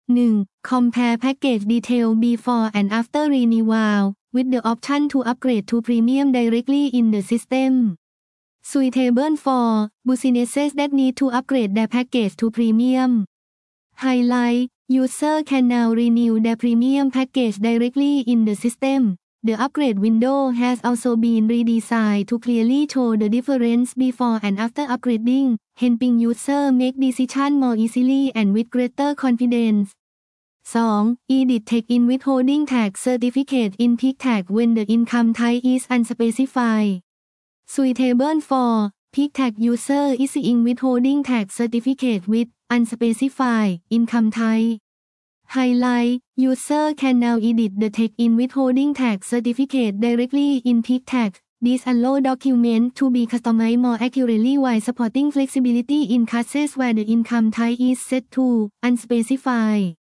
1. Compare package detail before and after renewal, with the option to upgrade to premium directly in the system. Suitable for businesses that need to upgrade their package to premium. Highlight: User can now renew their premium package directly in the system. The upgrade window has also been redesigned to clearly show the difference before and after upgrading, helping users make decisions more easily and with greater confidence. 2. Edit Take-in withholding tax certificate in Peak Tax when the income type is unspecified. Suitable for Peak Tax user issuing withholding tax certificate with unspecified income type. Highlight: User can now edit the take-in withholding tax certificate directly in Peak Tax. This allows documents to be customized more accurately while supporting flexibility in cases where the income type is set to unspecified.